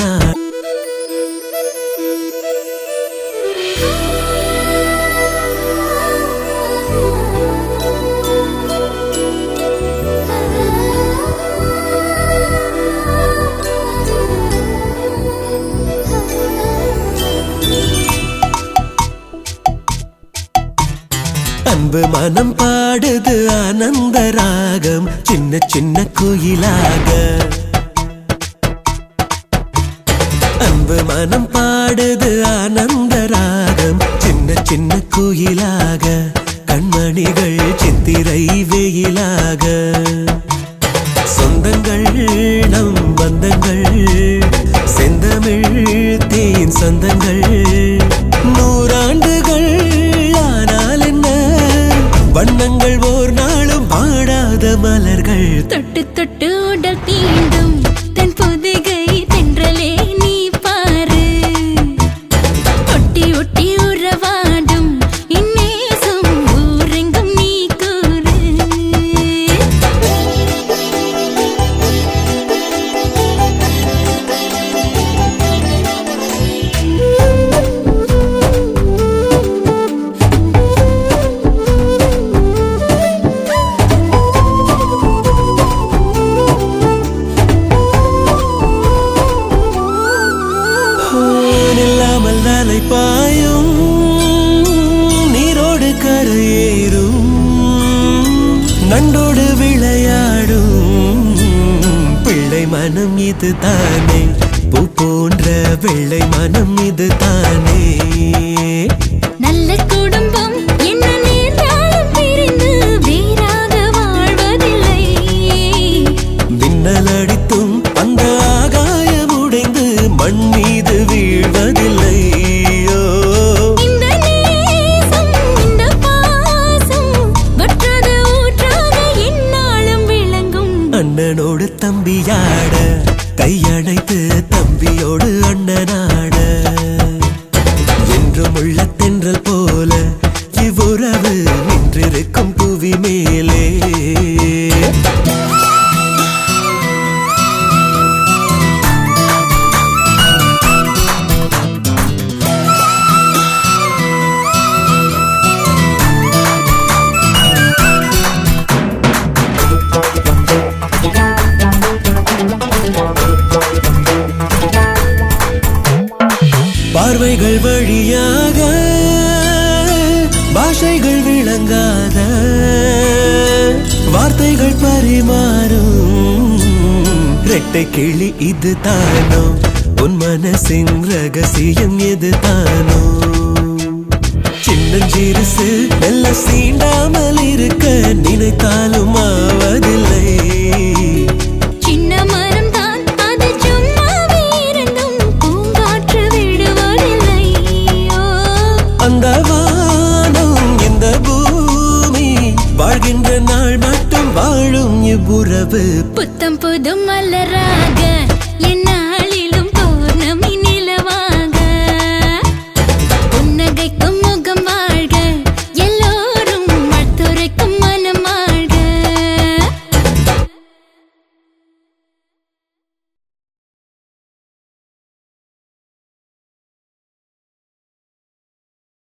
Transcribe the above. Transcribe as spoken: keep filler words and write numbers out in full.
அண்ணனா அன்பு மனம் பாடுது ஆனந்த ராகம் சின்ன சின்ன குயிலாக அன்பு மனம் பாடுது ஆனந்த ராகம் சின்ன சின்ன குயிலாக கண்மணிகள் சித்திரை வெயிலாக சொந்தங்கள் நம் பந்தங்கள் செந்தமிழ் தேன் சொந்தங்கள் நூறாண்டுகள் வண்ணங்கள் ஓர் நாளும் பாடாத மலர்கள் தொட்டு தொட்டு உடல் தீண்டும் தன் பொதிகை தென்றலே நீ பாரு ஒட்டி ஒட்டி உறவாடும் இந்நேசம் ஊரெங்கும் நீ கூறு பாயும் நீரோடு கரையேறும் நண்டோடு விளையாடும் பிள்ளை மனம் இது தானே பூ போன்ற வெள்ளை மனம் இது தானே நல்ல குடும்பம் என்ன நேர்ந்தாலும் பிரிந்து வேறாக வாழ்வதில்லை மின்னல் அடித்தும் அந்த ஆகாயம் உடைந்து மண் மீது வீழ்வதில்லை அண்ணனோடு தம்பியாட கையணைத்து தம்பியோடு அண்ணனாட என்றும் உள்ள தென்றல் போல இவ்வுறவு நின்றிருக்கும் புவி மேலே பார்வைகள் வழியாக பாஷைகள் விளங்காத வார்த்தைகள் பரிமாறும் ரெட்டை கிளி இது தானோ உன் மனசின் ரகசியம் எது தானோ சின்னஞ்சிறுசு மெல்ல சீண்டாமல் இருக்க நினைத்தாலும் ஆவதில்லை அந்த வானம் இந்த பூமி வாழ்கின்ற நாள் மட்டும் வாழும் இவ்வுறவு புத்தம் புது மலராக